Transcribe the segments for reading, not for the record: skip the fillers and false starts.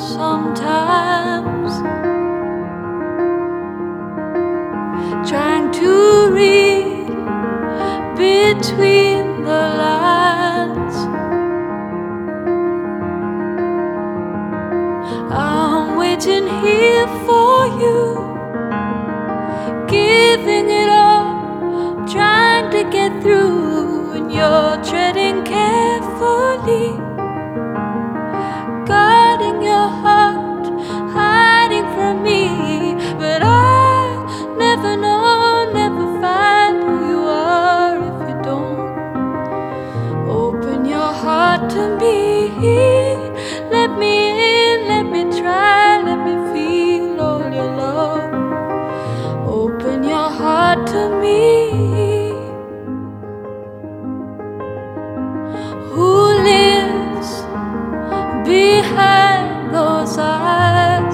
sometimes, trying to read between the lines. I'm waiting here for you, giving it all, trying to get through, and you're treading carefully, guarding your heart, hiding from me. But I'll never know, never find who you are if you don't open your heart to me. Let me in, let me try, let me feel all your love. Open your heart to me. Who lives behind those eyes?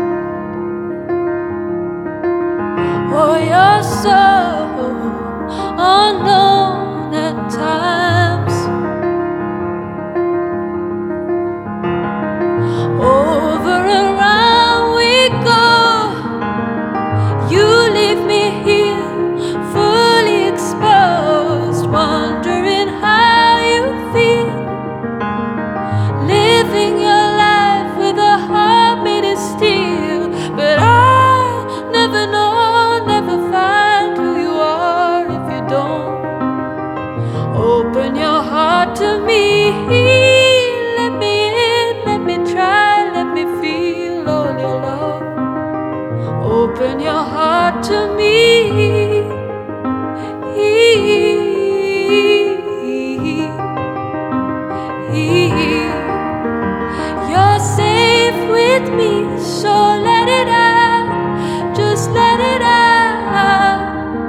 Oh, you're so unknown at times. Over and round we go. You leave me here, fully exposed, wondering how you feel, living your life with a heart made of steel. But I'll never know, never find who you are if you don't open your heart to me. Let me in, let me try, let me feel all your love. Open your heart to me. You're safe with me, so let it out, just let it out.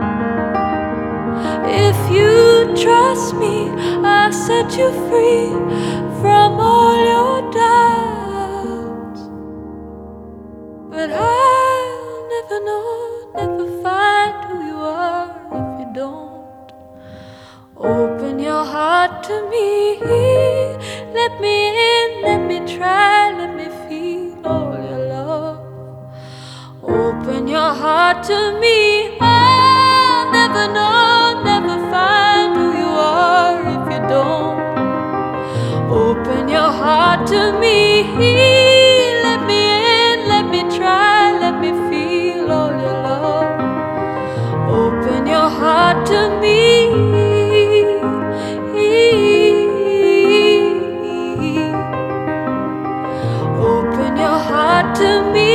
If you trust me, I'll set you free from all your doubts. But I'll never know, never find who you are if you don't open your heart to me. Let me in, let me try, let me feel all your love. Open your heart to me. I'll never know, never find who you are if you don't open your heart to me. Let me in, let me try, let me feel all your love. Open your heart to me. Open your heart to me.